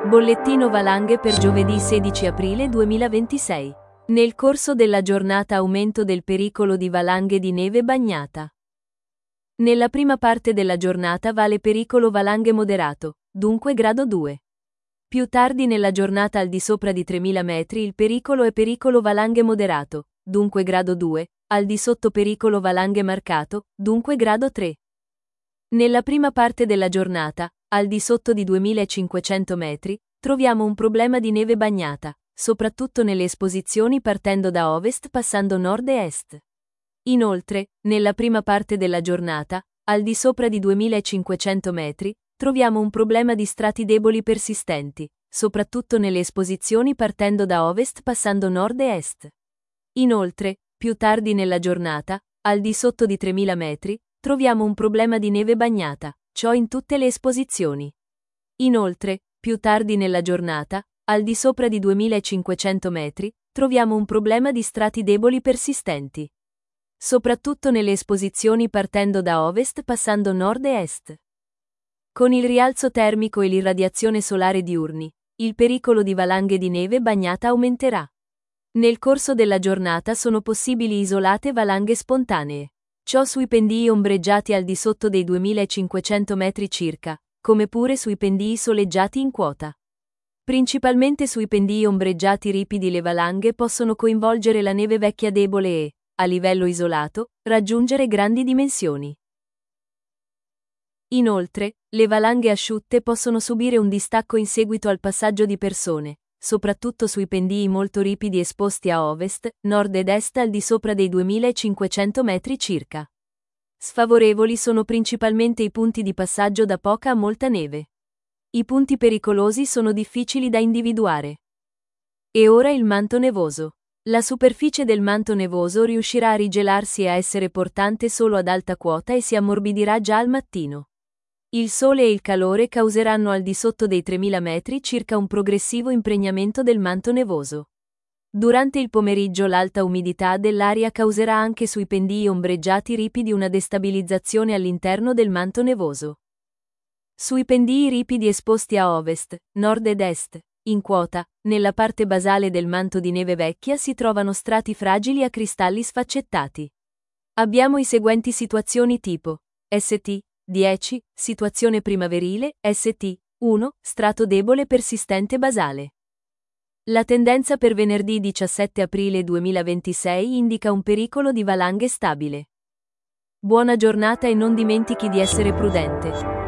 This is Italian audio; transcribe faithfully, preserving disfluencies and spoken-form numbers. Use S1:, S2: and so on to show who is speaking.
S1: Bollettino valanghe per giovedì sedici aprile duemilaventisei. Nel corso della giornata aumento del pericolo di valanghe di neve bagnata. Nella prima parte della giornata vale pericolo valanghe moderato, dunque grado due. Più tardi nella giornata al di sopra di tremila metri il pericolo è pericolo valanghe moderato, dunque grado due, al di sotto pericolo valanghe marcato, dunque grado tre. Nella prima parte della giornata, al di sotto di duemilacinquecento metri, troviamo un problema di neve bagnata, soprattutto nelle esposizioni partendo da ovest passando nord e est. Inoltre, nella prima parte della giornata, al di sopra di duemilacinquecento metri, troviamo un problema di strati deboli persistenti, soprattutto nelle esposizioni partendo da ovest passando nord e est. Inoltre, più tardi nella giornata, al di sotto di tremila metri, troviamo un problema di neve bagnata, ciò in tutte le esposizioni. Inoltre, più tardi nella giornata, al di sopra di duemilacinquecento metri, troviamo un problema di strati deboli persistenti, soprattutto nelle esposizioni partendo da ovest passando nord e est. Con il rialzo termico e l'irradiazione solare diurni, il pericolo di valanghe di neve bagnata aumenterà. Nel corso della giornata sono possibili isolate valanghe spontanee. Ciò sui pendii ombreggiati al di sotto dei duemilacinquecento metri circa, come pure sui pendii soleggiati in quota. Principalmente sui pendii ombreggiati ripidi le valanghe possono coinvolgere la neve vecchia debole e, a livello isolato, raggiungere grandi dimensioni. Inoltre, le valanghe asciutte possono subire un distacco in seguito al passaggio di persone, soprattutto sui pendii molto ripidi esposti a ovest, nord ed est al di sopra dei duemilacinquecento metri circa. Sfavorevoli sono principalmente i punti di passaggio da poca a molta neve. I punti pericolosi sono difficili da individuare. E ora il manto nevoso. La superficie del manto nevoso riuscirà a rigelarsi e a essere portante solo ad alta quota e si ammorbidirà già al mattino. Il sole e il calore causeranno al di sotto dei tremila metri circa un progressivo impregnamento del manto nevoso. Durante il pomeriggio l'alta umidità dell'aria causerà anche sui pendii ombreggiati ripidi una destabilizzazione all'interno del manto nevoso. Sui pendii ripidi esposti a ovest, nord ed est, in quota, nella parte basale del manto di neve vecchia si trovano strati fragili a cristalli sfaccettati. Abbiamo i seguenti situazioni tipo S T dieci, situazione primaverile, S T uno, strato debole persistente basale. La tendenza per venerdì diciassette aprile duemilaventisei indica un pericolo di valanghe stabile. Buona giornata e non dimentichi di essere prudente.